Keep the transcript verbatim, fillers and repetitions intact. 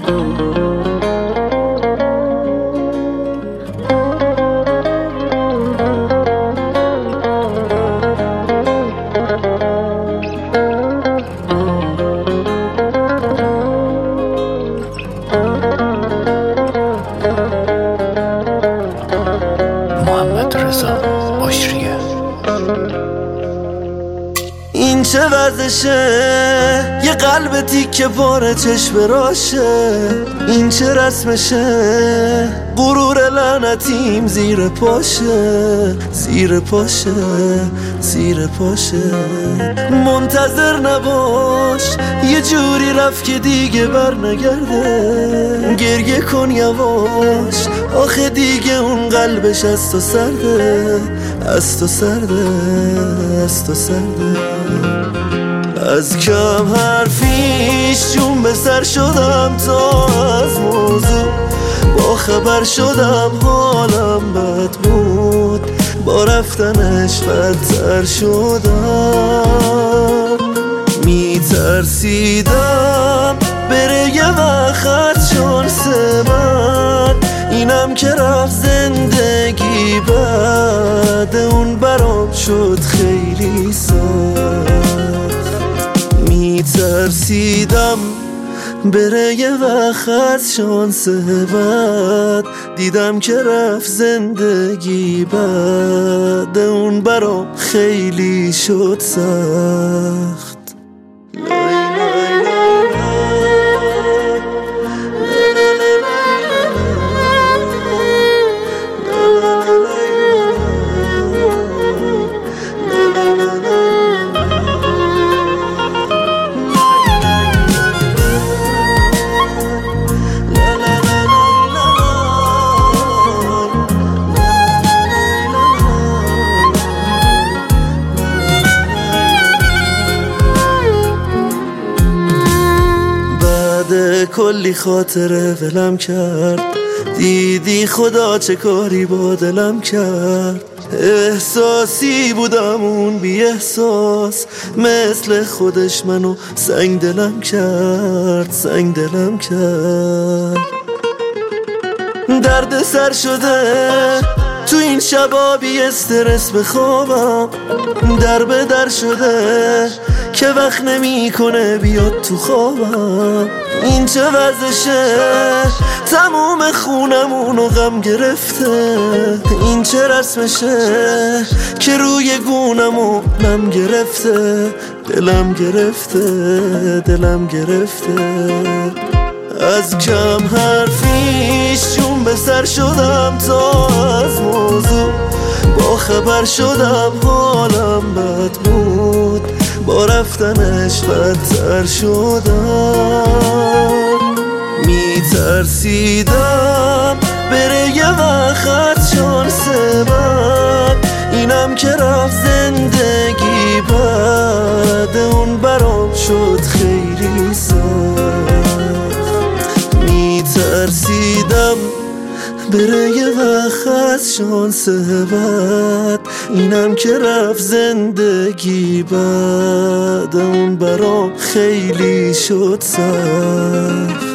این چه وضعشه؟ یه قلب تیکه پاره چشم راشه. این چه رسمشه؟ غرور لعنتیم زیر پاشه، زیر پاشه، زیر پاشه. منتظر نباش، یه جوری رفت که دیگه بر نگرده. گریه کن یواش، آخه دیگه اون قلبش از تو سرده، از تو سرده، از تو سرده. از کم حرفیش جون به سر شدم تا از موضوع با خبر شدم. حالم بد بود، با رفتنش بدتر شدم. میترسیدم بره یه وقت شانس من، اینم که رفت زندگی بعد اون برام شد خیلی سخت. میترسیدم بره یه وقت شانس بعد، دیدم که رفت زندگی بعد اون برام خیلی شد سخت. کلی خاطره ولم کرد، دیدی خدا چه کاری با دلم کرد. احساسی بودم اون بی احساس، مثل خودش منو سنگ دلم کرد، سنگ دلم کرد. درد سر شده تو این شبا بی استرس بخوابم، در به در شده که وقت نمی کنه بیاد تو خوابم. این چه وضعشه؟ تموم خونمونو غم گرفته. این چه رسمشه که روی گونمو نم گرفته، دلم گرفته، دلم گرفته. از کم حرفیش جون به سر شدم تا از موضوع با خبر شدم. حالم بد بود، با رفتنش بدتر شدم. میترسیدم بره یه وقت شانس من، اینم که رفت زندگی بعد اون برام شد خیلی سخت. میترسیدم بره یه وقت شانس بعد، اینم که رفت زندگی بعد اون برام خیلی شد سخت.